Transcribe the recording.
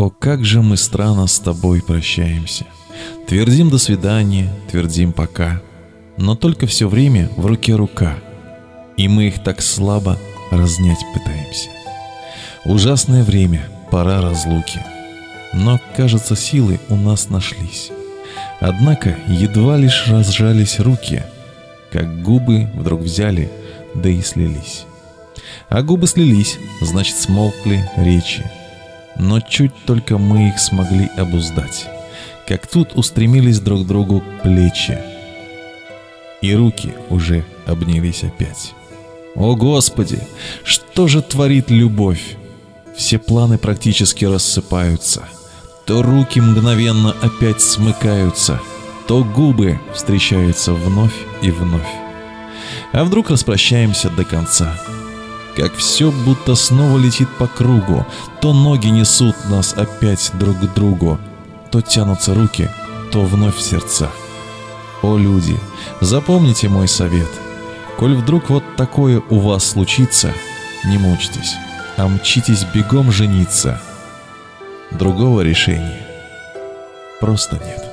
О, как же мы странно с тобой прощаемся. Твердим до свидания, твердим пока, но только все время в руке рука, и мы их так слабо разнять пытаемся. Ужасное время, пора разлуки, но, кажется, силы у нас нашлись. Однако едва лишь разжались руки, как губы вдруг взяли, да и слились. А губы слились, значит, смолкли речи. Но чуть только мы их смогли обуздать, как тут устремились друг к другу плечи, и руки уже обнялись опять. О, Господи, что же творит любовь? Все планы практически рассыпаются. То руки мгновенно опять смыкаются, то губы встречаются вновь и вновь. А вдруг распрощаемся до конца? Как все будто снова летит по кругу, то ноги несут нас опять друг к другу, то тянутся руки, то вновь сердца. О, люди, запомните мой совет. Коль вдруг вот такое у вас случится, не мучьтесь, а мчитесь бегом жениться. Другого решения просто нет.